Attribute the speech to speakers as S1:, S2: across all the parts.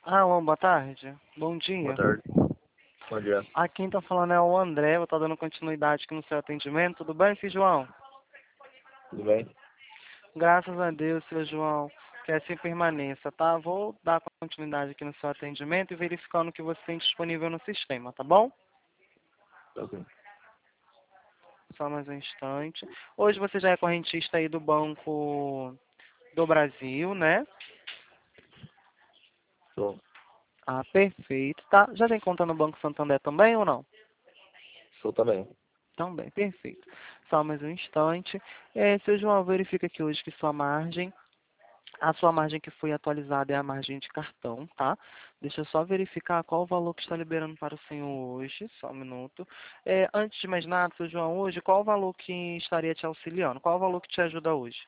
S1: Alô, boa tarde. Bom
S2: Boa
S1: dia.
S2: tarde. Bom dia.
S1: Aqui quem tá falando é o André, vou estar dando continuidade aqui no seu atendimento. Tudo bem, filho João?
S2: Tudo bem?
S1: Graças a Deus, seu João, que assim permaneça, tá? Vou dar continuidade aqui no seu atendimento e verificando o que você tem disponível no sistema, tá bom?
S2: Tá ok.
S1: Só mais um instante. Hoje você já é correntista aí do Banco do Brasil, né?
S2: Sou.
S1: Ah, perfeito, tá? Já tem conta no Banco Santander também ou não?
S2: Sou também.
S1: Também, perfeito. Só mais um instante. Seu João, verifica aqui hoje que a sua margem que foi atualizada é a margem de cartão, tá? Deixa eu só verificar qual o valor que está liberando para o senhor hoje, só um minuto. Antes de mais nada, seu João, hoje, qual o valor que estaria te auxiliando? Qual o valor que te ajuda hoje?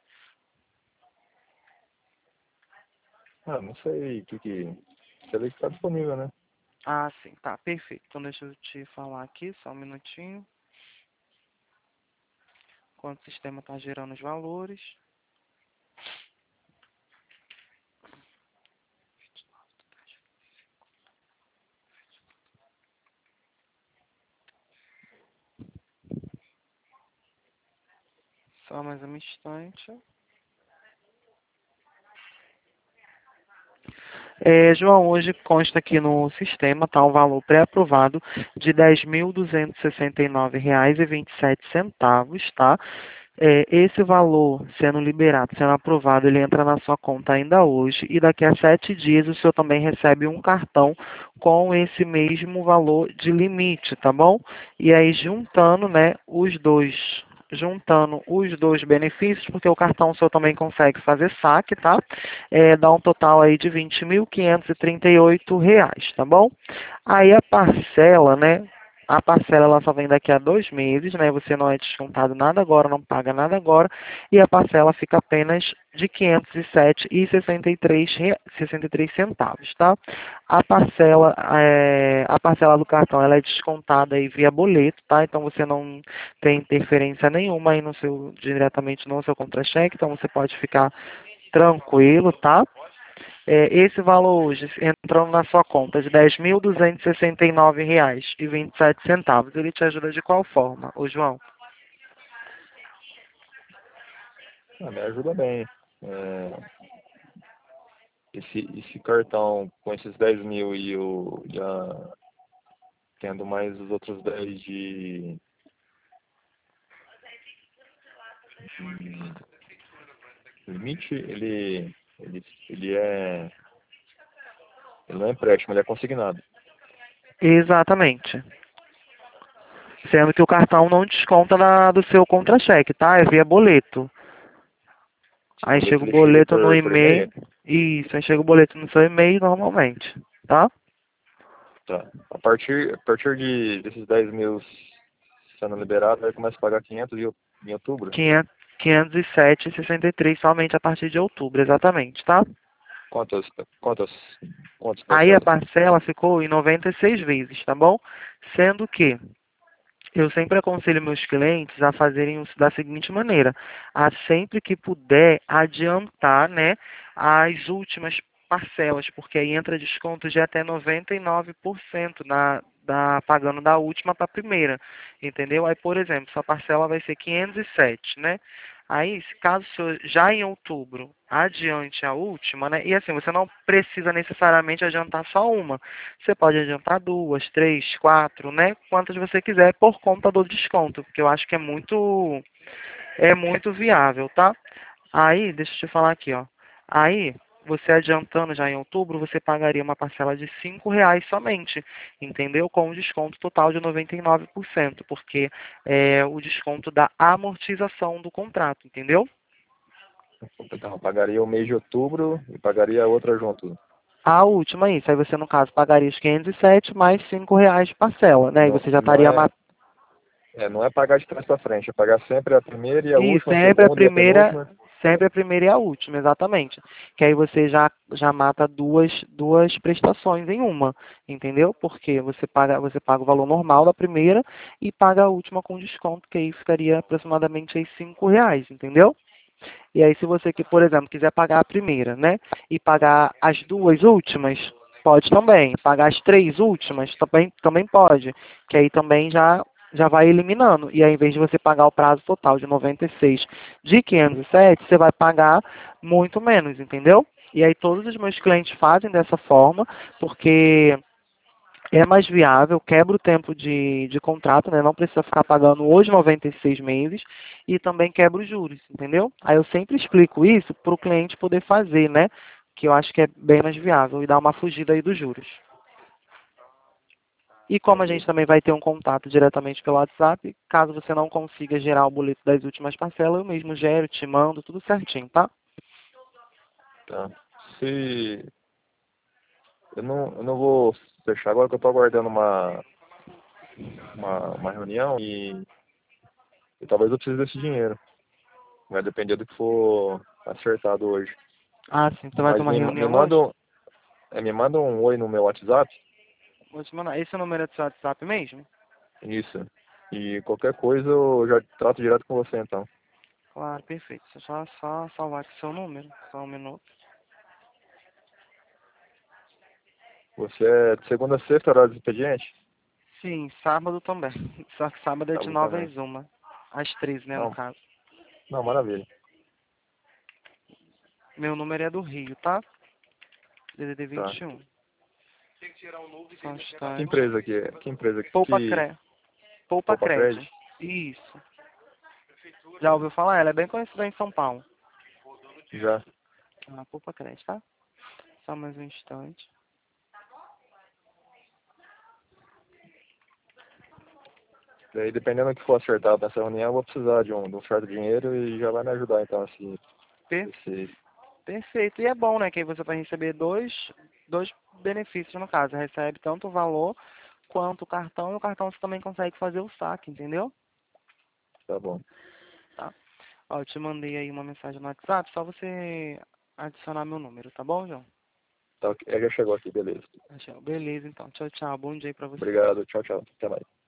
S2: Não sei o que. Você vê que está disponível, né?
S1: Ah, sim, tá, perfeito. Então deixa eu te falar aqui, só um minutinho, enquanto o sistema está gerando os valores. Só mais um instante. João, hoje consta aqui no sistema, tá, um valor pré-aprovado de R$ 10.269,27, tá? Esse valor sendo liberado, sendo aprovado, ele entra na sua conta ainda hoje e daqui a 7 dias o senhor também recebe um cartão com esse mesmo valor de limite, tá bom? E aí juntando, né, os dois benefícios, porque o cartão o senhor também consegue fazer saque, tá? Dá um total aí de R$ 20.538, tá bom? Aí a parcela, né? A parcela ela só vem daqui a 2 meses, né? Você não é descontado nada agora, não paga nada agora, e a parcela fica apenas de R$ 507,63 centavos, tá? A parcela do cartão ela é descontada aí via boleto, tá? Então você não tem interferência nenhuma aí diretamente no seu contra-cheque, então você pode ficar tranquilo, tá? Esse valor hoje, entrando na sua conta de R$ 10.269,27, ele te ajuda de qual forma, ô João?
S2: Me ajuda bem. É, esse cartão com esses 10 mil tendo mais os outros 10 de limite, ele não é empréstimo, ele é consignado.
S1: Exatamente. Sendo que o cartão não desconta do seu contra-cheque, tá? É via boleto.
S2: O
S1: Aí chega
S2: boleto
S1: o
S2: ele chega
S1: boleto no
S2: por
S1: e-mail.
S2: e-mail.
S1: Isso, aí chega o boleto no seu e-mail normalmente, tá?
S2: Tá. A partir desses 10 mil sendo liberado, aí começa a pagar 500 em outubro.
S1: 507,63 somente a partir de outubro, exatamente, tá?
S2: Quantas, quantas, quantas
S1: Aí a
S2: parcelas?
S1: parcela ficou em 96 vezes, tá bom? Sendo que eu sempre aconselho meus clientes a fazerem isso da seguinte maneira: a sempre que puder adiantar, né, as últimas parcelas, porque aí entra desconto de até 99% pagando da última para a primeira, entendeu? Aí, por exemplo, sua parcela vai ser 507, né? Aí, se caso o senhor já em outubro adiante a última, né? E assim, você não precisa necessariamente adiantar só uma. Você pode adiantar duas, três, quatro, né? Quantas você quiser por conta do desconto, porque eu acho que é muito viável, tá? Aí, deixa eu te falar aqui, ó. Aí, você adiantando já em outubro, você pagaria uma parcela de R$ 5 somente, entendeu? Com um desconto total de 99%, porque é o desconto da amortização do contrato, entendeu?
S2: Então, eu pagaria o mês de outubro e pagaria a outra junto.
S1: A última, isso. Aí você, no caso, pagaria os 507 mais R$ 5 de parcela, né? E
S2: Não,
S1: você já
S2: não
S1: estaria
S2: é, não é pagar de trás para frente, é pagar sempre a primeira e a
S1: e
S2: última, a segunda e a penúltima.
S1: sempre a primeira e a última, exatamente. Que aí você já mata duas prestações em uma, entendeu? Porque você paga o valor normal da primeira e paga a última com desconto, que aí ficaria aproximadamente aí R$ 5, entendeu? E aí se você, que por exemplo, quiser pagar a primeira, né? E pagar as duas últimas, Pode também. Pagar as 3 últimas também pode. Que aí também já vai eliminando. E aí, ao invés de você pagar o prazo total de 96 de 507, você vai pagar muito menos, entendeu? E aí todos os meus clientes fazem dessa forma, porque é mais viável, quebra o tempo de contrato, né? Não precisa ficar pagando hoje 96 meses e também quebra os juros, entendeu? Aí eu sempre explico isso para o cliente poder fazer, né? Que eu acho que é bem mais viável e dá uma fugida aí dos juros. E como a
S2: Entendi.
S1: gente também vai ter um contato diretamente pelo WhatsApp, caso você não consiga gerar o boleto das últimas parcelas, eu mesmo gero, te mando, tudo certinho, tá?
S2: Tá. Se eu não vou fechar agora que eu tô aguardando uma reunião e talvez eu precise desse dinheiro. Vai depender do que for acertado hoje.
S1: Ah, sim, você vai ter
S2: Mas
S1: uma
S2: me
S1: reunião
S2: manda,
S1: hoje?
S2: me manda um oi no meu WhatsApp.
S1: Vou te mandar. Esse é o número do seu WhatsApp mesmo?
S2: Isso. E qualquer coisa eu já trato direto com você então.
S1: Claro, perfeito. Deixa eu só salvar aqui seu número. Só um minuto.
S2: Você é de segunda a sexta, horário de expediente?
S1: Sim, sábado também. Só que sábado é de
S2: Sábado
S1: 9
S2: também.
S1: às 1. Às 3, né, no
S2: Não,
S1: caso.
S2: não, maravilha.
S1: Meu número é do Rio, tá? DDD
S2: Tá.
S1: 21. Só um
S2: Que
S1: instante.
S2: empresa que é? Que empresa
S1: Poupa
S2: que
S1: Cre... Poupa
S2: Poupa
S1: Crédito.
S2: Crédito?
S1: Isso. Já ouviu falar? Ela é bem conhecida em São Paulo.
S2: Já.
S1: Ah, Poupa Crédito, tá? Só mais um instante.
S2: Daí, dependendo do que for acertado nessa reunião, eu vou precisar de um certo dinheiro e já vai me ajudar, então,
S1: Per-
S2: esse...
S1: Perfeito. E é bom, né? Que aí você vai receber dois benefícios, no caso. Recebe tanto o valor quanto o cartão. E o cartão você também consegue fazer o saque, entendeu?
S2: Tá bom.
S1: Tá? Ó, eu te mandei aí uma mensagem no WhatsApp. Só você adicionar meu número, tá bom, João?
S2: Tá, ok. Já chegou aqui, beleza.
S1: Beleza, então. Tchau, tchau. Bom dia aí pra você.
S2: Obrigado, tchau, tchau. Até mais.